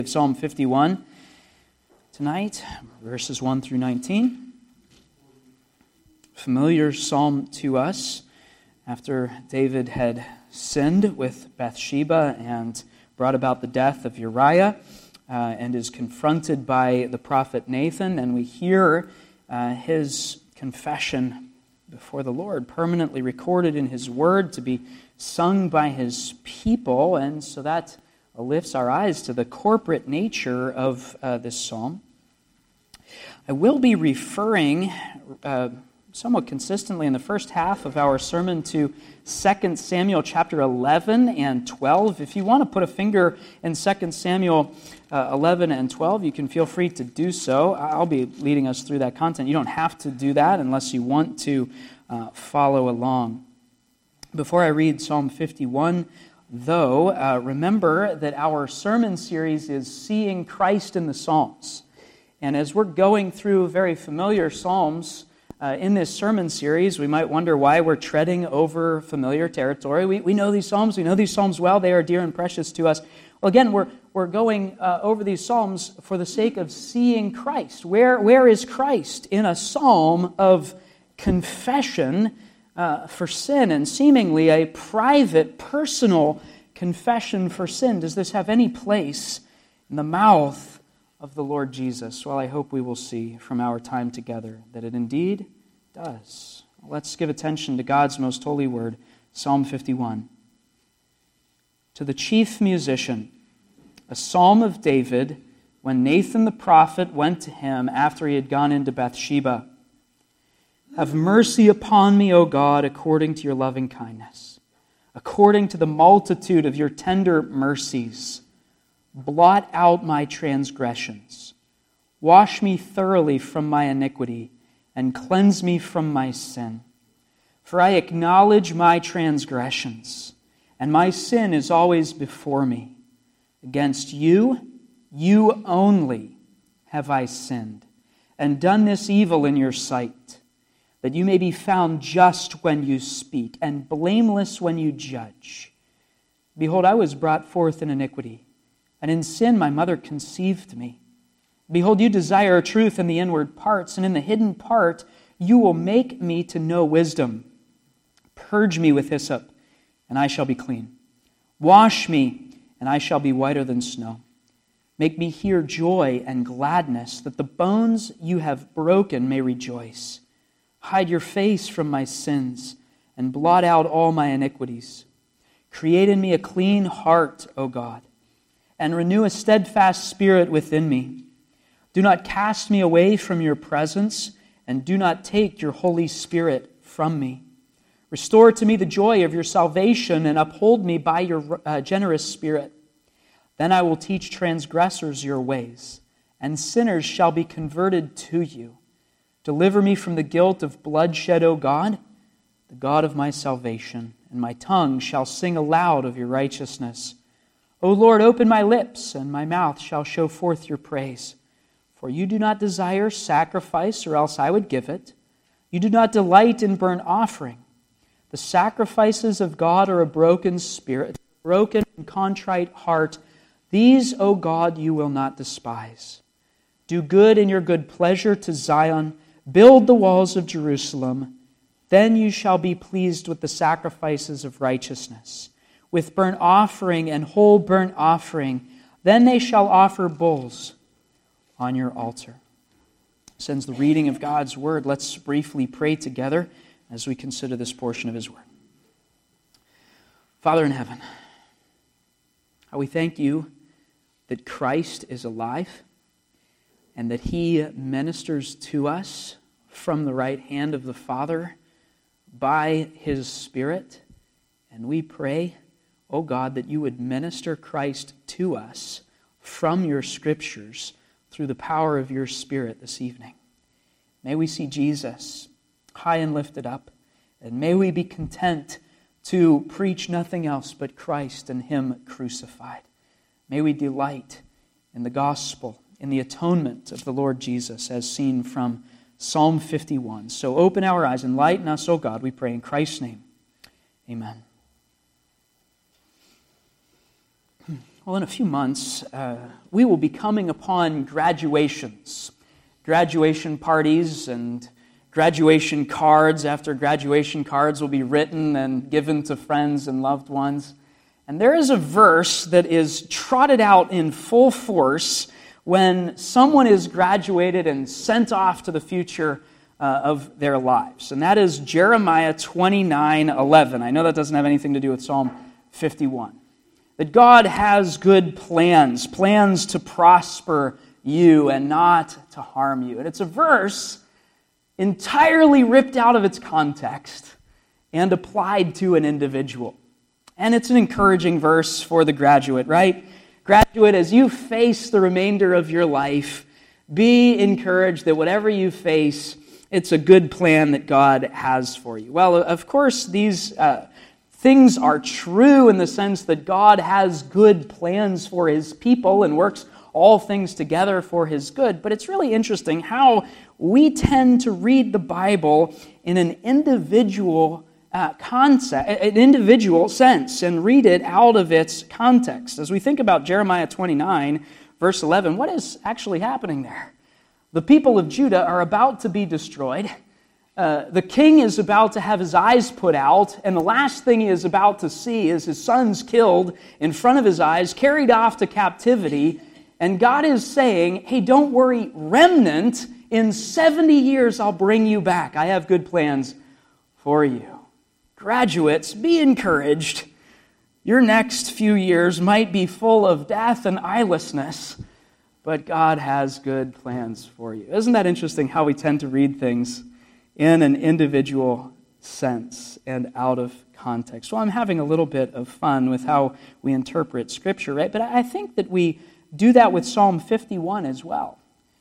Psalm 51 tonight, verses 1 through 19. Familiar psalm to us after David had sinned with Bathsheba and brought about the death of Uriah and is confronted by the prophet Nathan, and we hear his confession before the Lord, permanently recorded in His Word to be sung by His people, and so that lifts our eyes to the corporate nature of this psalm. I will be referring somewhat consistently in the first half of our sermon to 2 Samuel chapter 11 and 12. If you want to put a finger in 2 Samuel 11 and 12, you can feel free to do so. I'll be leading us through that content. You don't have to do that unless you want to follow along. Before I read Psalm 51, though, remember that our sermon series is Seeing Christ in the Psalms. And as we're going through very familiar psalms in this sermon series, we might wonder why we're treading over familiar territory. We know these psalms. We know these psalms well. They are dear and precious to us. Well, again, we're going over these psalms for the sake of seeing Christ. Where is Christ in a psalm of confession for sin, and seemingly a private, personal confession for sin? Does this have any place in the mouth of the Lord Jesus? Well, I hope we will see from our time together that it indeed does. Let's give attention to God's most holy word, Psalm 51. To the chief musician, a psalm of David, when Nathan the prophet went to him after he had gone into Bathsheba. Have mercy upon me, O God, according to your loving kindness, according to the multitude of your tender mercies. Blot out my transgressions. Wash me thoroughly from my iniquity, and cleanse me from my sin. For I acknowledge my transgressions, and my sin is always before me. Against you, you only, have I sinned, and done this evil in your sight, that you may be found just when you speak, and blameless when you judge. Behold, I was brought forth in iniquity, and in sin my mother conceived me. Behold, you desire truth in the inward parts, and in the hidden part you will make me to know wisdom. Purge me with hyssop, and I shall be clean. Wash me, and I shall be whiter than snow. Make me hear joy and gladness, that the bones you have broken may rejoice. Hide your face from my sins, and blot out all my iniquities. Create in me a clean heart, O God, and renew a steadfast spirit within me. Do not cast me away from your presence, and do not take your Holy Spirit from me. Restore to me the joy of your salvation, and uphold me by your generous spirit. Then I will teach transgressors your ways, and sinners shall be converted to you. Deliver me from the guilt of bloodshed, O God, the God of my salvation, and my tongue shall sing aloud of your righteousness. O Lord, open my lips, and my mouth shall show forth your praise. For you do not desire sacrifice, or else I would give it. You do not delight in burnt offering. The sacrifices of God are a broken spirit, a broken and contrite heart. These, O God, you will not despise. Do good in your good pleasure to Zion. Build the walls of Jerusalem. Then you shall be pleased with the sacrifices of righteousness, with burnt offering and whole burnt offering. Then they shall offer bulls on your altar. Since the reading of God's word, let's briefly pray together as we consider this portion of His word. Father in heaven, how we thank you that Christ is alive, and that He ministers to us from the right hand of the Father by His Spirit. And we pray, O God, that you would minister Christ to us from your Scriptures through the power of your Spirit this evening. May we see Jesus high and lifted up, and may we be content to preach nothing else but Christ and Him crucified. May we delight in the gospel, in the atonement of the Lord Jesus, as seen from Psalm 51. So open our eyes, enlighten us, O God, we pray in Christ's name. Amen. Well, in a few months, we will be coming upon graduations, graduation parties and graduation cards. After graduation cards will be written and given to friends and loved ones. And there is a verse that is trotted out in full force when someone is graduated and sent off to the future of their lives. And that is Jeremiah 29:11. I know that doesn't have anything to do with Psalm 51. That God has good plans, plans to prosper you and not to harm you. And it's a verse entirely ripped out of its context and applied to an individual. And it's an encouraging verse for the graduate, right? Graduate, as you face the remainder of your life, be encouraged that whatever you face, it's a good plan that God has for you. Well, of course, these things are true in the sense that God has good plans for His people and works all things together for His good. But it's really interesting how we tend to read the Bible in an individual concept, an individual sense, and read it out of its context. As we think about Jeremiah 29, verse 11, what is actually happening there? The people of Judah are about to be destroyed. The king is about to have his eyes put out, and the last thing he is about to see is his sons killed in front of his eyes, carried off to captivity. And God is saying, hey, don't worry, remnant, in 70 years I'll bring you back. I have good plans for you. Graduates, be encouraged. Your next few years might be full of death and eyelessness, but God has good plans for you. Isn't that interesting how we tend to read things in an individual sense and out of context? Well, I'm having a little bit of fun with how we interpret Scripture, right? But I think that we do that with Psalm 51 as well.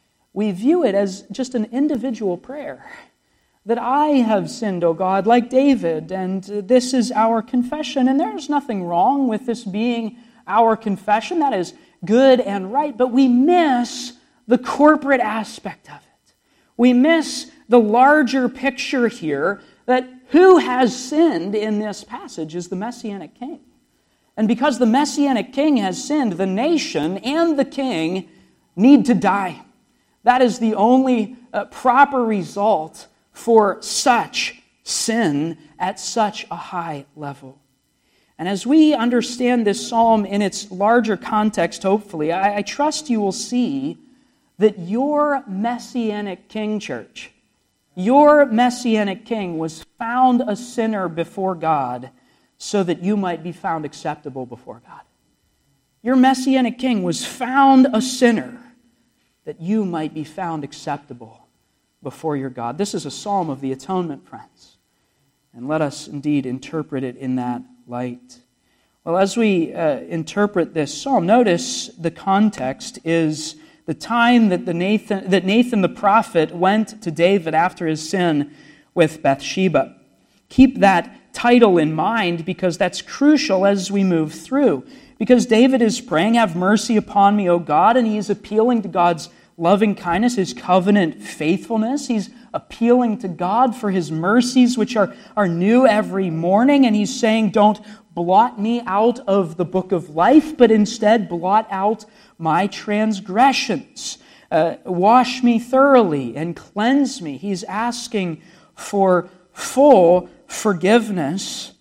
We view it as just an individual prayer. That I have sinned, O God, like David, and this is our confession. And there's nothing wrong with this being our confession. That is good and right, but we miss the corporate aspect of it. We miss the larger picture here that who has sinned in this passage is the Messianic King. And because the Messianic King has sinned, the nation and the king need to die. That is the only proper result for such sin at such a high level. And as we understand this psalm in its larger context, hopefully, I trust you will see that your Messianic King, church, your Messianic King was found a sinner before God so that you might be found acceptable before God. Your Messianic King was found a sinner that you might be found acceptable before your God. This is a psalm of the atonement, friends. And let us indeed interpret it in that light. Well, as we interpret this psalm, notice the context is the time that Nathan the prophet went to David after his sin with Bathsheba. Keep that title in mind because that's crucial as we move through. Because David is praying, have mercy upon me, O God, and he is appealing to God's loving kindness, His covenant faithfulness. He's appealing to God for His mercies, which are new every morning. And he's saying, don't blot me out of the book of life, but instead blot out my transgressions. Wash me thoroughly and cleanse me. He's asking for full forgiveness.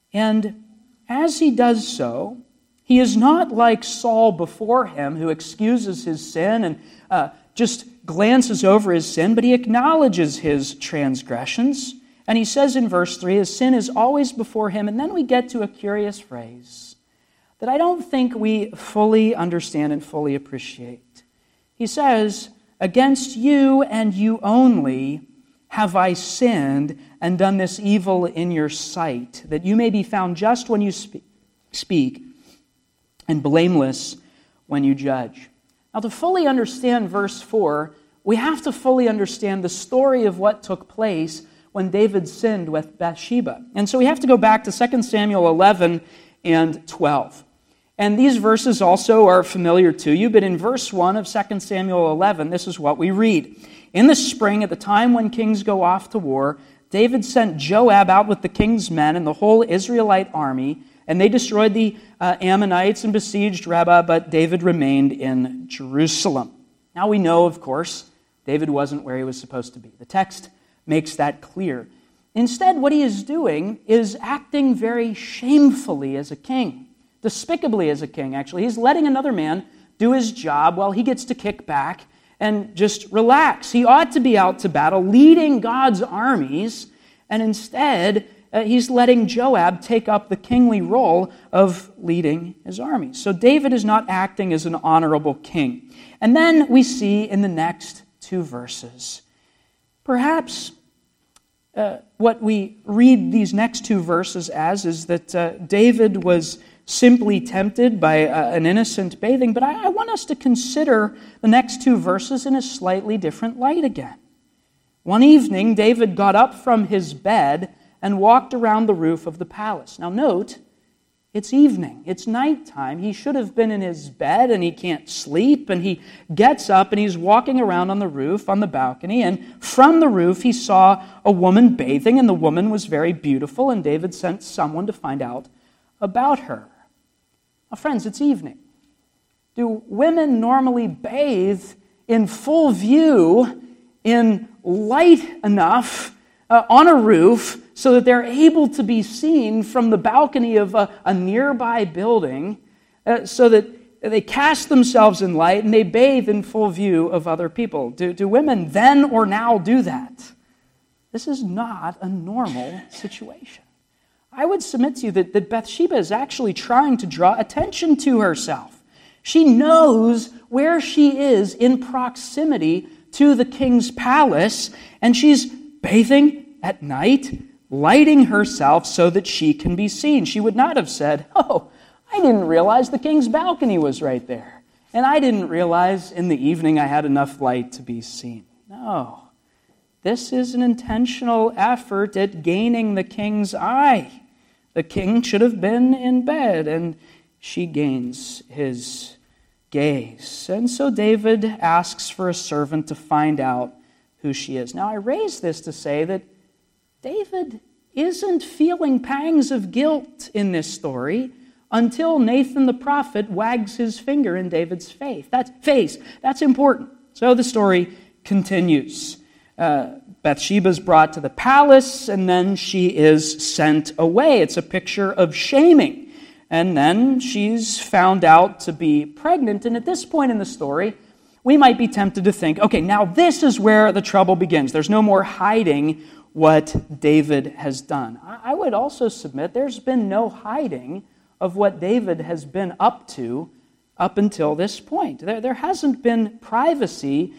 And as he does so, he is not like Saul before him, who excuses his sin and just glances over his sin, but he acknowledges his transgressions. And he says in verse 3, his sin is always before him. And then we get to a curious phrase that I don't think we fully understand and fully appreciate. He says, against you and you only have I sinned and done this evil in your sight, that you may be found just when you speak and blameless when you judge. Now, to fully understand verse 4, we have to fully understand the story of what took place when David sinned with Bathsheba. And so we have to go back to 2 Samuel 11 and 12. And these verses also are familiar to you, but in verse 1 of 2 Samuel 11, this is what we read. In the spring, at the time when kings go off to war, David sent Joab out with the king's men and the whole Israelite army, And they destroyed the Ammonites and besieged Rabbah, but David remained in Jerusalem. Now we know, of course, David wasn't where he was supposed to be. The text makes that clear. Instead, what he is doing is acting very shamefully as a king, despicably as a king, actually. He's letting another man do his job while he gets to kick back and just relax. He ought to be out to battle, leading God's armies, and instead, he's letting Joab take up the kingly role of leading his armies. So David is not acting as an honorable king. And then we see in the next 2 verses, perhaps what we read these next 2 verses as is that David was simply tempted by an innocent bathing, but I want us to consider the next 2 verses in a slightly different light again. One evening, David got up from his bed and walked around the roof of the palace. Now note, it's evening, it's nighttime. He should have been in his bed and he can't sleep, and he gets up and he's walking around on the roof, on the balcony, and from the roof he saw a woman bathing, and the woman was very beautiful, and David sent someone to find out about her. Now friends, it's evening. Do women normally bathe in full view, in light enough, on a roof, so that they're able to be seen from the balcony of a nearby building, so that they cast themselves in light and they bathe in full view of other people? Do women then or now do that? This is not a normal situation. I would submit to you that Bathsheba is actually trying to draw attention to herself. She knows where she is in proximity to the king's palace, and she's bathing at night, lighting herself so that she can be seen. She would not have said, "Oh, I didn't realize the king's balcony was right there, and I didn't realize in the evening I had enough light to be seen." No. This is an intentional effort at gaining the king's eye. The king should have been in bed, and she gains his gaze. And so David asks for a servant to find out who she is. Now, I raise this to say that David isn't feeling pangs of guilt in this story until Nathan the prophet wags his finger in David's face. That's important. So the story continues. Bathsheba's brought to the palace, and then she is sent away. It's a picture of shaming. And then she's found out to be pregnant. And at this point in the story, we might be tempted to think, okay, now this is where the trouble begins. There's no more hiding what David has done. I would also submit there's been no hiding of what David has been up to up until this point. There hasn't been privacy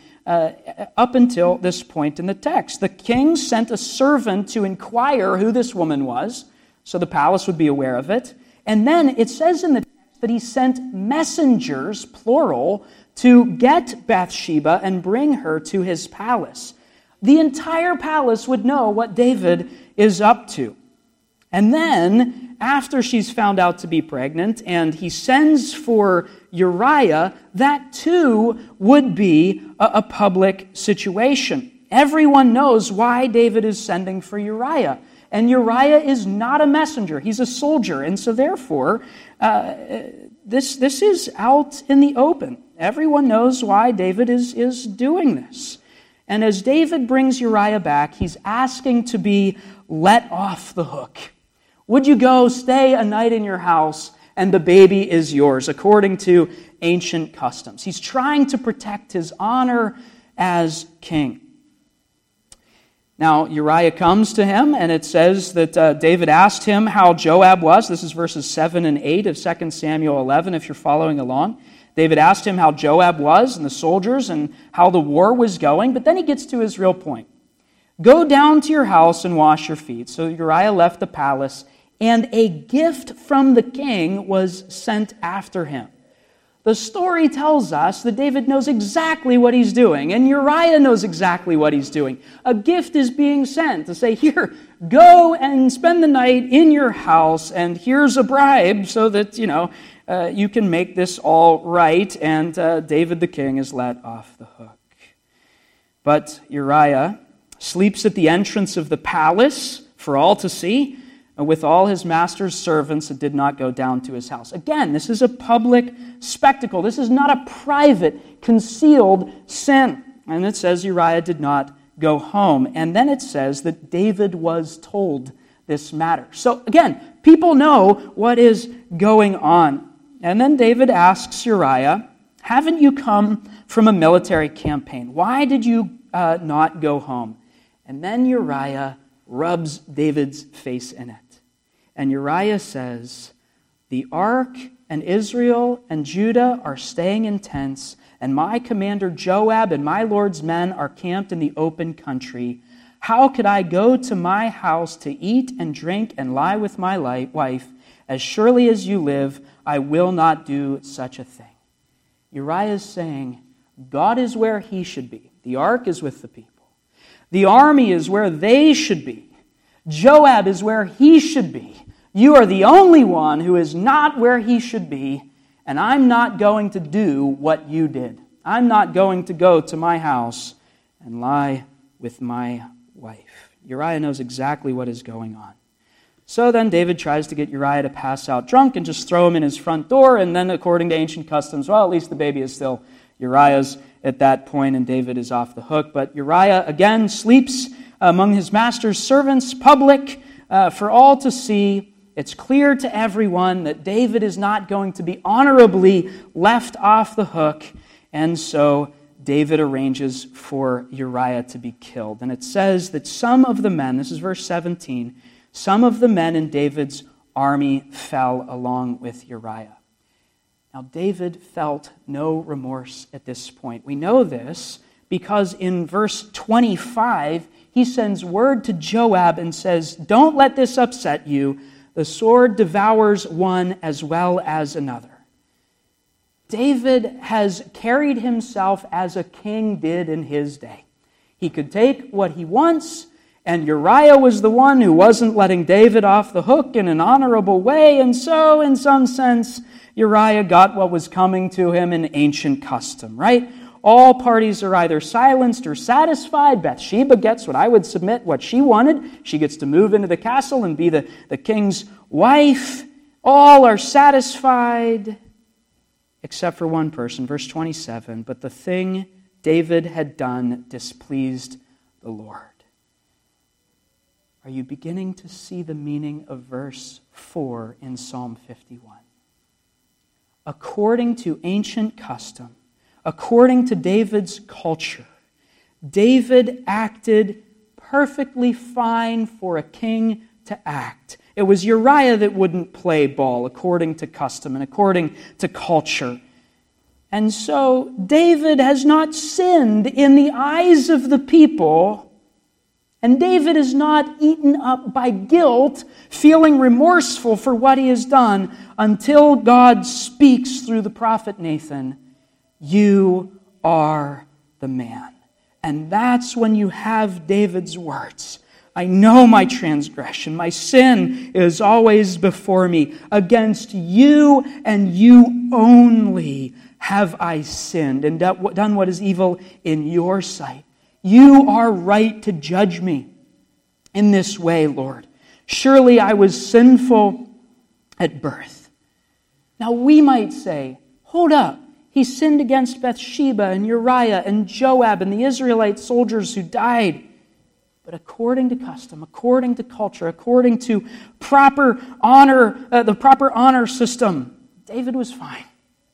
up until this point in the text. The king sent a servant to inquire who this woman was, so the palace would be aware of it. And then it says in the text that he sent messengers, plural, to get Bathsheba and bring her to his palace. The entire palace would know what David is up to. And then, after she's found out to be pregnant and he sends for Uriah, that too would be a public situation. Everyone knows why David is sending for Uriah. And Uriah is not a messenger, he's a soldier. And so therefore, this is out in the open. Everyone knows why David is doing this. And as David brings Uriah back, he's asking to be let off the hook. Would you go stay a night in your house and the baby is yours, according to ancient customs? He's trying to protect his honor as king. Now, Uriah comes to him, and it says that David asked him how Joab was. This is verses 7 and 8 of 2 Samuel 11, if you're following along. David asked him how Joab was and the soldiers and how the war was going, but then he gets to his real point. Go down to your house and wash your feet. So Uriah left the palace, and a gift from the king was sent after him. The story tells us that David knows exactly what he's doing, and Uriah knows exactly what he's doing. A gift is being sent to say, here, go and spend the night in your house, and here's a bribe so that, you can make this all right, and David the king is let off the hook. But Uriah sleeps at the entrance of the palace for all to see. with all his master's servants and did not go down to his house. Again, this is a public spectacle. This is not a private, concealed sin. And it says Uriah did not go home. And then it says that David was told this matter. So again, people know what is going on. And then David asks Uriah, haven't you come from a military campaign? Why did you not go home? And then Uriah rubs David's face in it. And Uriah says, the ark and Israel and Judah are staying in tents, and my commander Joab and my Lord's men are camped in the open country. How could I go to my house to eat and drink and lie with my wife? As surely as you live, I will not do such a thing. Uriah is saying, God is where he should be. The ark is with the people. The army is where they should be. Joab is where he should be. You are the only one who is not where he should be, and I'm not going to do what you did. I'm not going to go to my house and lie with my wife. Uriah knows exactly what is going on. So then David tries to get Uriah to pass out drunk and just throw him in his front door, and then according to ancient customs, well, at least the baby is still Uriah's at that point, and David is off the hook. But Uriah, again, sleeps among his master's servants, public, for all to see. It's clear to everyone that David is not going to be honorably left off the hook, and so David arranges for Uriah to be killed. And it says that some of the men, this is verse 17, some of the men in David's army fell along with Uriah. Now, David felt no remorse at this point. We know this because in verse 25, he sends word to Joab and says, don't let this upset you. The sword devours one as well as another. David has carried himself as a king did in his day. He could take what he wants, and Uriah was the one who wasn't letting David off the hook in an honorable way, and so, in some sense, Uriah got what was coming to him in ancient custom, right? All parties are either silenced or satisfied. Bathsheba gets what I would submit what she wanted. She gets to move into the castle and be the king's wife. All are satisfied except for one person. Verse 27, but the thing David had done displeased the Lord. Are you beginning to see the meaning of verse 4 in Psalm 51? According to ancient custom, according to David's culture, David acted perfectly fine for a king to act. It was Uriah that wouldn't play ball according to custom and according to culture. And so David has not sinned in the eyes of the people, and David is not eaten up by guilt, feeling remorseful for what he has done, until God speaks through the prophet Nathan, you are the man. And that's when you have David's words. I know my transgression. My sin is always before me. Against you and you only have I sinned and done what is evil in your sight. You are right to judge me in this way, Lord. Surely I was sinful at birth. Now we might say, hold up. He sinned against Bathsheba and Uriah and Joab and the Israelite soldiers who died. But according to custom, according to culture, according to proper honor, the proper honor system, David was fine.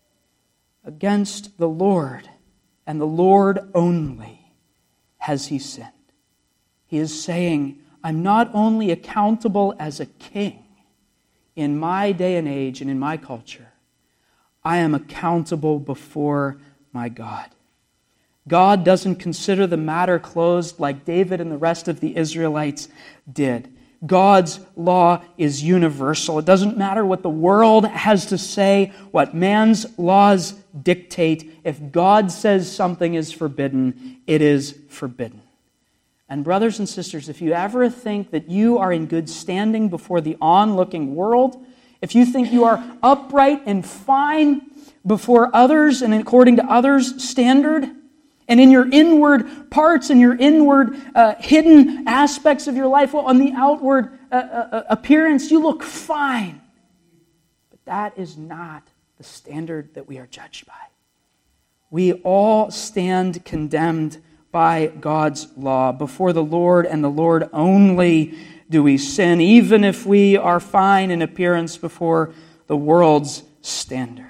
Against the Lord and the Lord only has he sinned. He is saying, I'm not only accountable as a king in my day and age and in my culture, I am accountable before my God. God doesn't consider the matter closed like David and the rest of the Israelites did. God's law is universal. It doesn't matter what the world has to say, what man's laws dictate. If God says something is forbidden, it is forbidden. And brothers and sisters, if you ever think that you are in good standing before the onlooking world, if you think you are upright and fine before others and according to others' standard, And in your inward parts and your inward hidden aspects of your life, well, on the outward appearance, you look fine. But that is not the standard that we are judged by. We all stand condemned by God's law. Before the Lord and the Lord only do we sin, even if we are fine in appearance before the world's standard.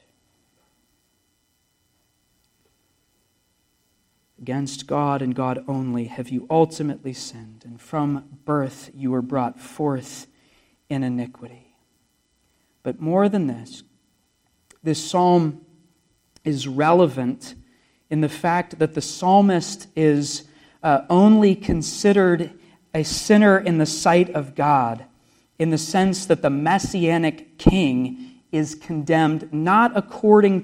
Against God and God only have you ultimately sinned, and from birth you were brought forth in iniquity. But more than this psalm is relevant in the fact that the psalmist is only considered a sinner in the sight of God, in the sense that the Messianic king is condemned not according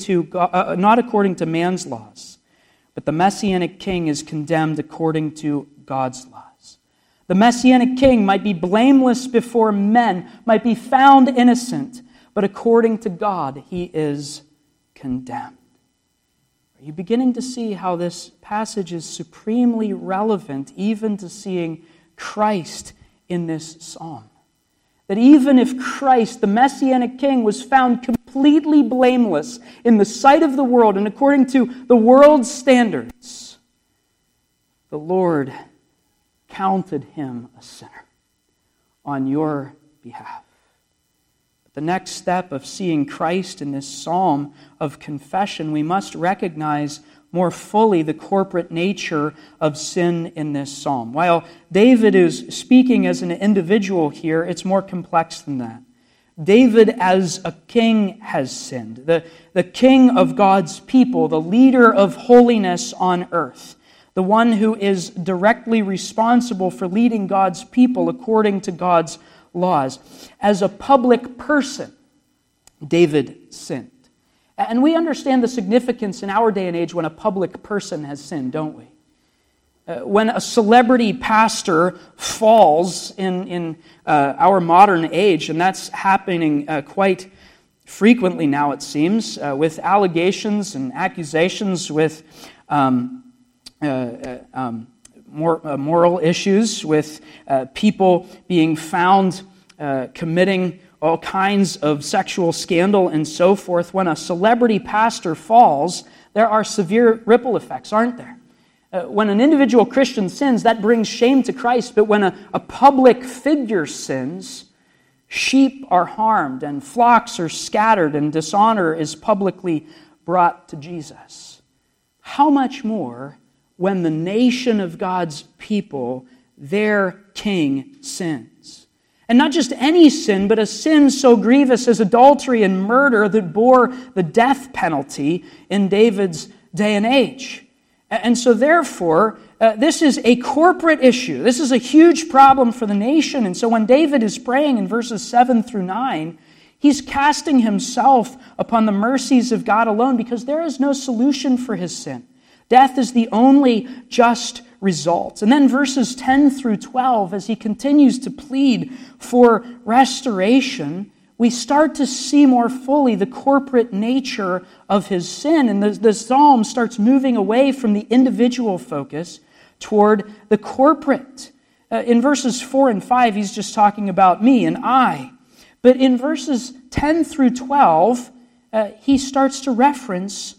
to man's laws, but the Messianic king is condemned according to God's laws. The Messianic king might be blameless before men, might be found innocent, but according to God, he is condemned. Are you beginning to see how this passage is supremely relevant even to seeing Christ in this psalm? That even if Christ, the Messianic king, was found completely blameless in the sight of the world and according to the world's standards, the Lord counted him a sinner on your behalf. The next step of seeing Christ in this psalm of confession, we must recognize more fully the corporate nature of sin in this psalm. While David is speaking as an individual here, it's more complex than that. David as a king has sinned. The king of God's people, the leader of holiness on earth, the one who is directly responsible for leading God's people according to God's laws. As a public person, David sinned. And we understand the significance in our day and age when a public person has sinned, don't we? When a celebrity pastor falls in our modern age, and that's happening quite frequently now, it seems, with allegations and accusations with moral issues, with people being found committing all kinds of sexual scandal and so forth. When a celebrity pastor falls, there are severe ripple effects, aren't there? When an individual Christian sins, that brings shame to Christ. But when a public figure sins, sheep are harmed and flocks are scattered and dishonor is publicly brought to Jesus. How much more when the nation of God's people, their king, sins? And not just any sin, but a sin so grievous as adultery and murder that bore the death penalty in David's day and age. And so therefore, this is a corporate issue. This is a huge problem for the nation. And so when David is praying in verses 7 through 9, he's casting himself upon the mercies of God alone because there is no solution for his sin. Death is the only just result. And then verses 10 through 12, as he continues to plead for restoration, we start to see more fully the corporate nature of his sin. And the psalm starts moving away from the individual focus toward the corporate. In verses 4 and 5, he's just talking about me and I. But in verses 10 through 12, he starts to reference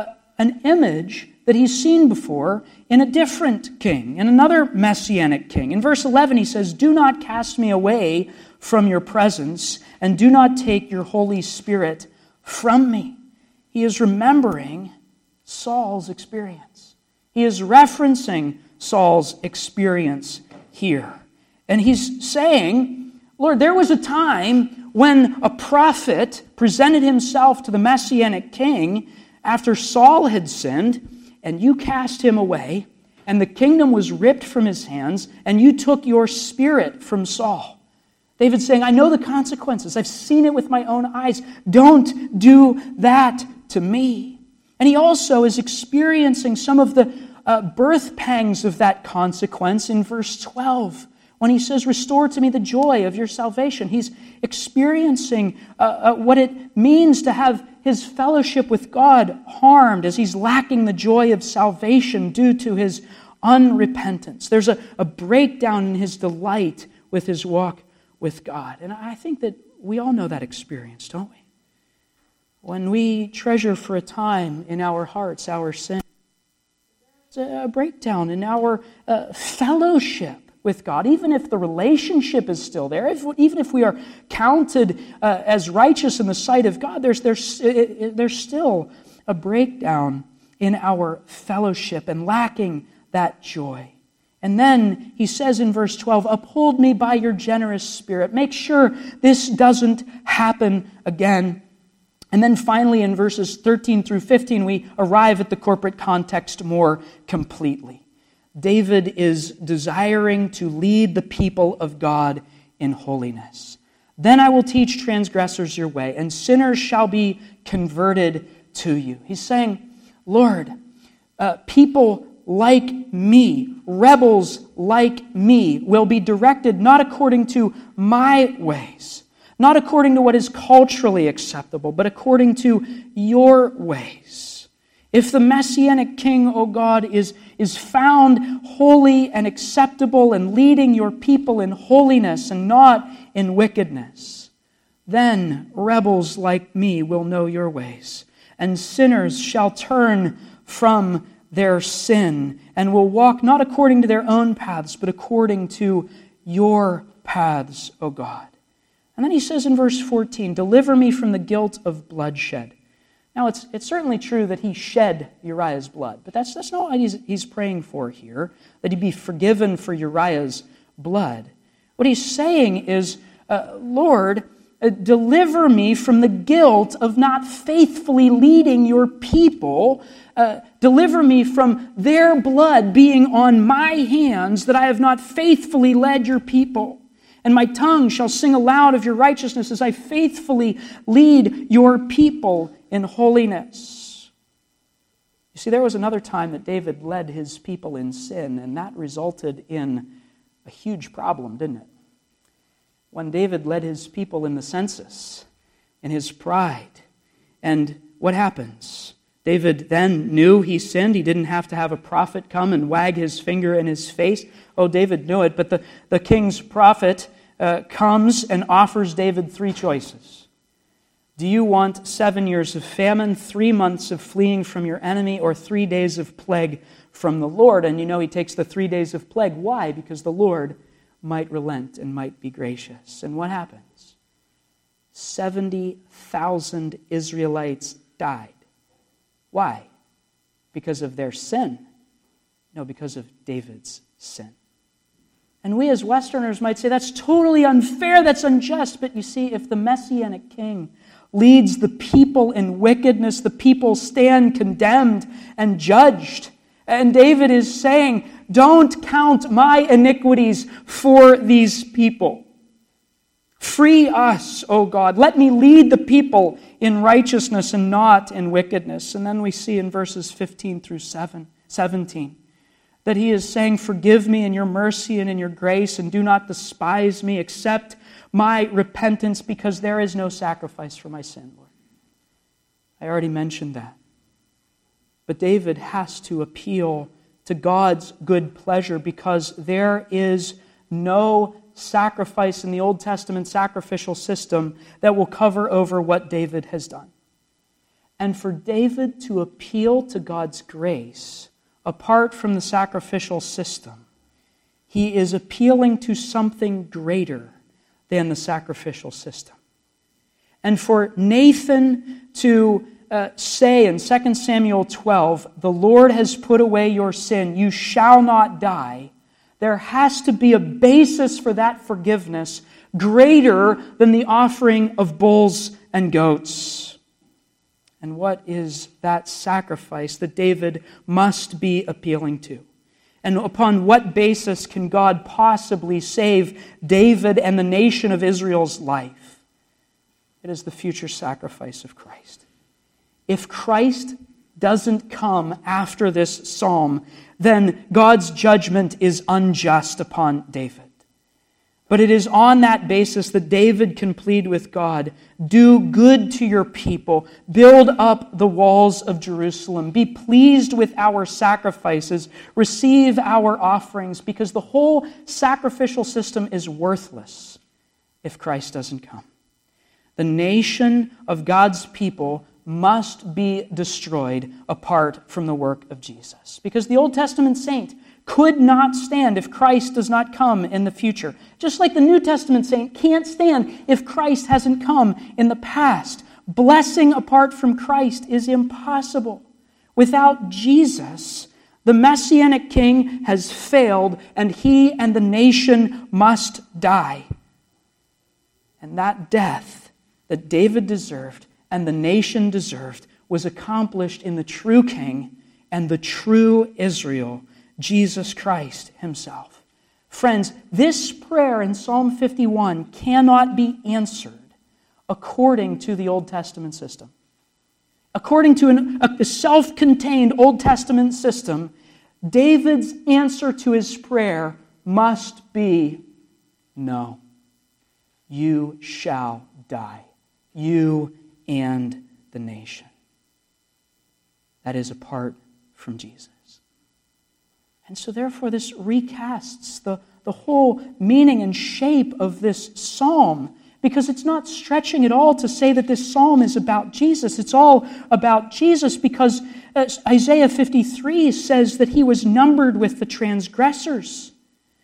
an image that he's seen before in a different king, in another messianic king. In verse 11, he says, "Do not cast me away from your presence, and do not take your Holy Spirit from me." He is remembering Saul's experience. He is referencing Saul's experience here. And he's saying, Lord, there was a time when a prophet presented himself to the messianic king after Saul had sinned, and you cast him away, and the kingdom was ripped from his hands, and you took your spirit from Saul. David's saying, I know the consequences. I've seen it with my own eyes. Don't do that to me. And he also is experiencing some of the birth pangs of that consequence in verse 12, When he says, restore to me the joy of your salvation, he's experiencing what it means to have his fellowship with God harmed as he's lacking the joy of salvation due to his unrepentance. There's a breakdown in his delight with his walk with God. And I think that we all know that experience, don't we? When we treasure for a time in our hearts our sin, there's a breakdown in our fellowship with God, even if the relationship is still there, even if we are counted as righteous in the sight of God, there's still a breakdown in our fellowship and lacking that joy. And then he says in verse 12, uphold me by your generous spirit. Make sure this doesn't happen again. And then finally in verses 13 through 15, we arrive at the corporate context more completely. David is desiring to lead the people of God in holiness. Then I will teach transgressors your way, and sinners shall be converted to you. He's saying, Lord, people like me, rebels like me, will be directed not according to my ways, not according to what is culturally acceptable, but according to your ways. If the Messianic King, O God, is found holy and acceptable and leading your people in holiness and not in wickedness, then rebels like me will know your ways, and sinners shall turn from their sin and will walk not according to their own paths, but according to your paths, O God. And then he says in verse 14, deliver me from the guilt of bloodshed. Now, it's certainly true that he shed Uriah's blood, but that's not what he's praying for here, that he be forgiven for Uriah's blood. What he's saying is, Lord, deliver me from the guilt of not faithfully leading your people. Deliver me from their blood being on my hands, that I have not faithfully led your people. And my tongue shall sing aloud of your righteousness as I faithfully lead your people in holiness. You see, there was another time that David led his people in sin, and that resulted in a huge problem, didn't it? When David led his people in the census, in his pride. And what happens? David then knew he sinned. He didn't have to have a prophet come and wag his finger in his face. Oh, David knew it, but the king's prophet comes and offers David three choices. Do you want 7 years of famine, 3 months of fleeing from your enemy, or 3 days of plague from the Lord? And you know he takes the 3 days of plague. Why? Because the Lord might relent and might be gracious. And what happens? 70,000 Israelites died. Why? Because of their sin? No, because of David's sin. And we as Westerners might say, that's totally unfair, that's unjust. But you see, if the Messianic King leads the people in wickedness, the people stand condemned and judged. And David is saying, don't count my iniquities for these people. Free us, O God. Let me lead the people in righteousness and not in wickedness. And then we see in verses 15 through 17 that he is saying, forgive me in your mercy and in your grace, and do not despise me, accept my repentance, because there is no sacrifice for my sin, Lord. I already mentioned that. But David has to appeal to God's good pleasure, because there is no sacrifice in the Old Testament sacrificial system that will cover over what David has done. And for David to appeal to God's grace, apart from the sacrificial system, he is appealing to something greater than the sacrificial system. And for Nathan to say in 2 Samuel 12, the Lord has put away your sin, you shall not die, there has to be a basis for that forgiveness greater than the offering of bulls and goats. And what is that sacrifice that David must be appealing to? And upon what basis can God possibly save David and the nation of Israel's life? It is the future sacrifice of Christ. If Christ doesn't come after this psalm, then God's judgment is unjust upon David. But it is on that basis that David can plead with God, do good to your people, build up the walls of Jerusalem, be pleased with our sacrifices, receive our offerings, because the whole sacrificial system is worthless if Christ doesn't come. The nation of God's people must be destroyed apart from the work of Jesus. Because the Old Testament saint could not stand if Christ does not come in the future. Just like the New Testament saint can't stand if Christ hasn't come in the past. Blessing apart from Christ is impossible. Without Jesus, the Messianic King has failed, and he and the nation must die. And that death that David deserved and the nation deserved was accomplished in the true King and the true Israel, Jesus Christ himself. Friends, this prayer in Psalm 51 cannot be answered according to the Old Testament system. According to a self-contained Old Testament system, David's answer to his prayer must be, no, you shall die, you and the nation. That is apart from Jesus. And so therefore this recasts the whole meaning and shape of this psalm, because it's not stretching at all to say that this psalm is about Jesus. It's all about Jesus because Isaiah 53 says that he was numbered with the transgressors.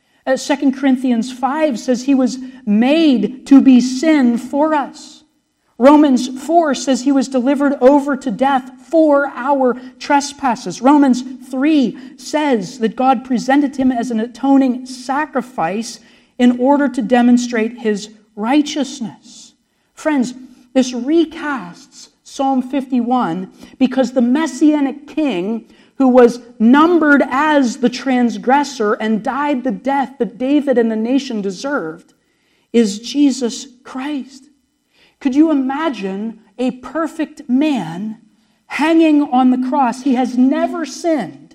2 Corinthians 5 says he was made to be sin for us. Romans 4 says he was delivered over to death for our trespasses. Romans 3 says that God presented him as an atoning sacrifice in order to demonstrate his righteousness. Friends, this recasts Psalm 51 because the Messianic King, who was numbered as the transgressor and died the death that David and the nation deserved, is Jesus Christ. Could you imagine a perfect man hanging on the cross? He has never sinned,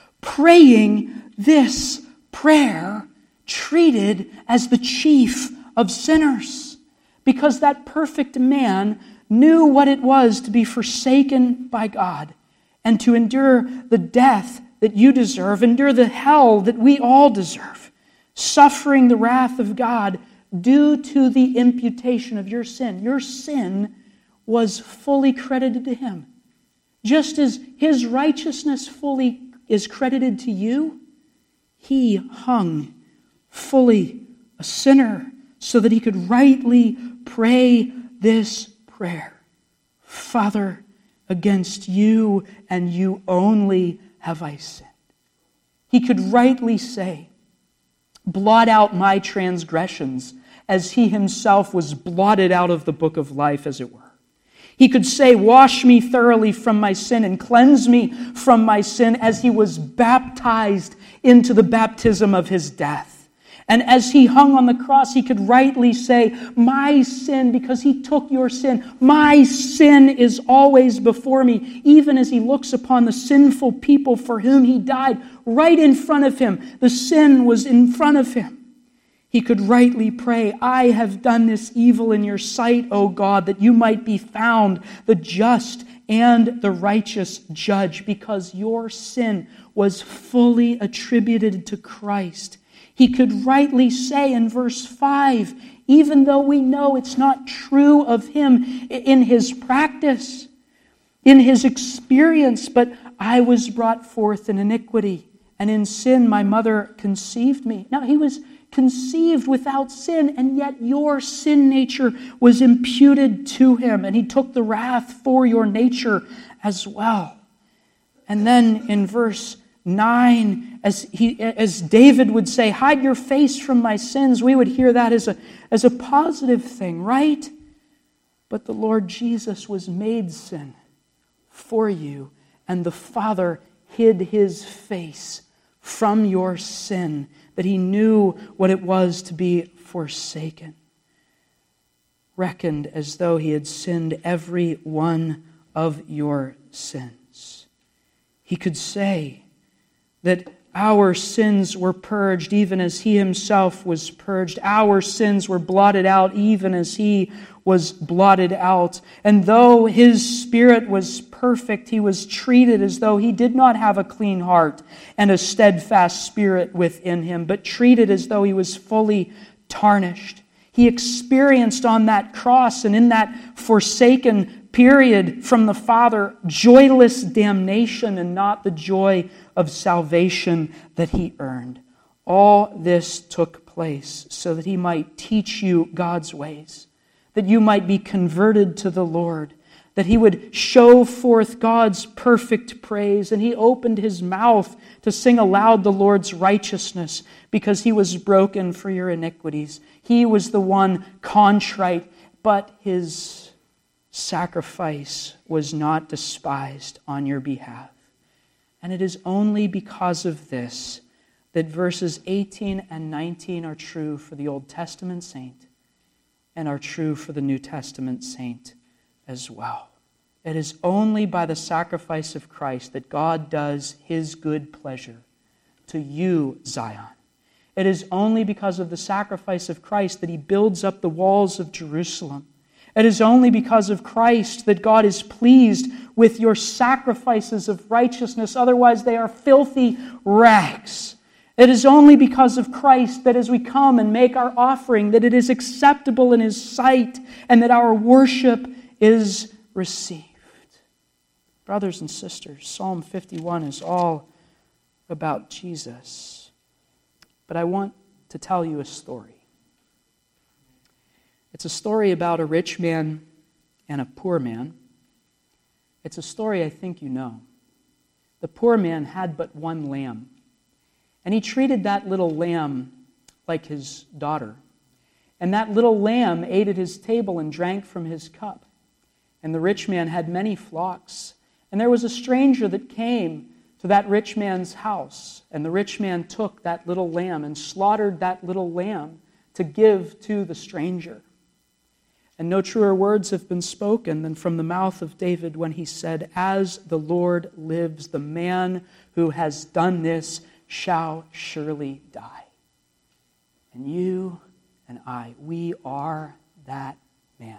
praying this prayer, treated as the chief of sinners, because that perfect man knew what it was to be forsaken by God and to endure the death that you deserve, endure the hell that we all deserve, suffering the wrath of God due to the imputation of your sin. Your sin was fully credited to him. Just as his righteousness fully is credited to you, he hung fully a sinner so that he could rightly pray this prayer. Father, against you and you only have I sinned. He could rightly say, blot out my transgressions, as he himself was blotted out of the book of life, as it were. He could say, wash me thoroughly from my sin and cleanse me from my sin, as he was baptized into the baptism of his death. And as he hung on the cross, he could rightly say, my sin, because he took your sin, my sin is always before me, even as he looks upon the sinful people for whom he died right in front of him. The sin was in front of him. He could rightly pray, I have done this evil in your sight, O God, that you might be found the just and the righteous judge, because your sin was fully attributed to Christ. He could rightly say in verse 5, even though we know it's not true of him in his practice, in his experience, but I was brought forth in iniquity, and in sin my mother conceived me. Now, he was conceived without sin, and yet your sin nature was imputed to him, and he took the wrath for your nature as well. And then in verse 9, as David would say, hide your face from my sins, we would hear that as a positive thing, right? But the Lord Jesus was made sin for you, and the Father hid his face from your sin, that he knew what it was to be forsaken, reckoned as though he had sinned every one of your sins. He could say that Our sins were purged even as He Himself was purged. Our sins were blotted out even as He was blotted out. And though His Spirit was perfect, He was treated as though He did not have a clean heart and a steadfast spirit within Him, but treated as though He was fully tarnished. He experienced on that cross and in that forsaken period from the Father joyless damnation and not the joy of salvation that He earned. All this took place so that He might teach you God's ways, that you might be converted to the Lord, that He would show forth God's perfect praise. And He opened His mouth to sing aloud the Lord's righteousness because He was broken for your iniquities. He was the one contrite, but His sacrifice was not despised on your behalf. And it is only because of this that verses 18 and 19 are true for the Old Testament saint and are true for the New Testament saint as well. It is only by the sacrifice of Christ that God does His good pleasure to you, Zion. It is only because of the sacrifice of Christ that He builds up the walls of Jerusalem. It is only because of Christ that God is pleased with your sacrifices of righteousness. Otherwise, they are filthy rags. It is only because of Christ that as we come and make our offering, that it is acceptable in His sight and that our worship is received. Brothers and sisters, Psalm 51 is all about Jesus. But I want to tell you a story. It's a story about a rich man and a poor man. It's a story I think you know. The poor man had but one lamb, and he treated that little lamb like his daughter. And that little lamb ate at his table and drank from his cup. And the rich man had many flocks. And there was a stranger that came to that rich man's house. And the rich man took that little lamb and slaughtered that little lamb to give to the stranger. And no truer words have been spoken than from the mouth of David when he said, "As the Lord lives, the man who has done this shall surely die." And you and I, we are that man.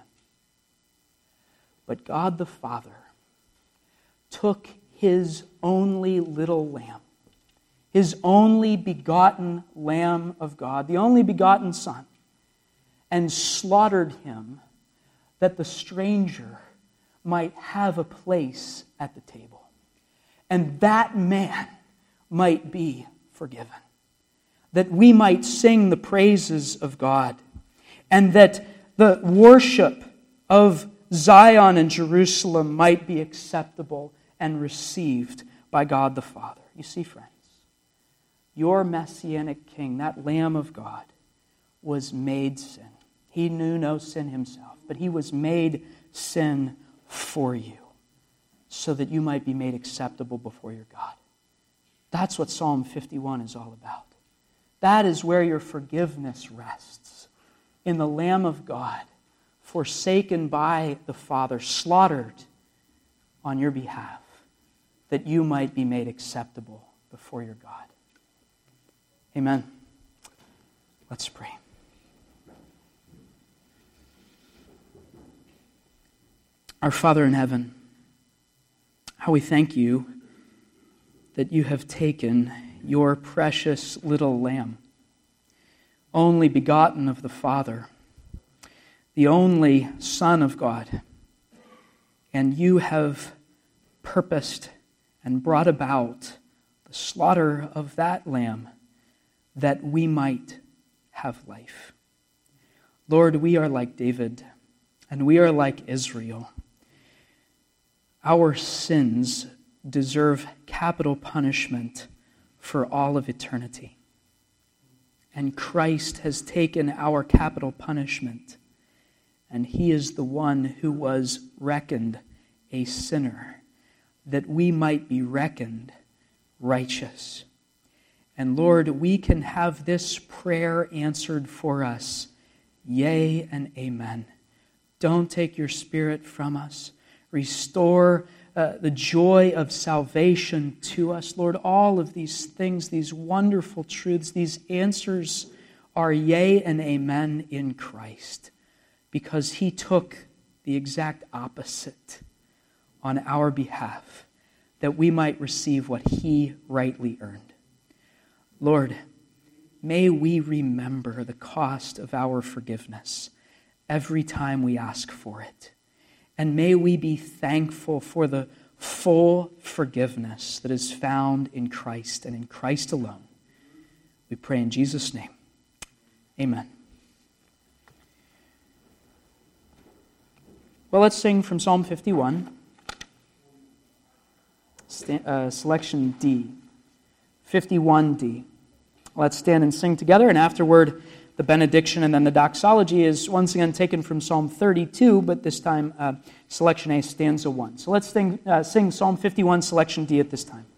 But God the Father took His only little lamb, His only begotten Lamb of God, the only begotten Son, and slaughtered Him that the stranger might have a place at the table. And that man might be forgiven. That we might sing the praises of God. And that the worship of Zion and Jerusalem might be acceptable and received by God the Father. You see, friends, your Messianic King, that Lamb of God, was made sin. He knew no sin Himself, but He was made sin for you so that you might be made acceptable before your God. That's what Psalm 51 is all about. That is where your forgiveness rests, in the Lamb of God, forsaken by the Father, slaughtered on your behalf, that you might be made acceptable before your God. Amen. Let's pray. Our Father in heaven, how we thank You that You have taken Your precious little lamb, only begotten of the Father, the only Son of God, and You have purposed and brought about the slaughter of that lamb that we might have life. Lord, we are like David, and we are like Israel. Our sins deserve capital punishment for all of eternity. And Christ has taken our capital punishment, and He is the one who was reckoned a sinner, that we might be reckoned righteous. And Lord, we can have this prayer answered for us, yea and amen. Don't take Your Spirit from us. Restore the joy of salvation to us. Lord, all of these things, these wonderful truths, these answers are yea and amen in Christ, because he took the exact opposite on our behalf, that we might receive what he rightly earned. Lord, may we remember the cost of our forgiveness every time we ask for it. And may we be thankful for the full forgiveness that is found in Christ and in Christ alone. We pray in Jesus' name. Amen. Well, let's sing from Psalm 51, selection D, 51D. Let's stand and sing together, and afterward, the benediction and then the doxology is once again taken from Psalm 32, but this time selection A, stanza 1. So let's sing Psalm 51, selection D at this time.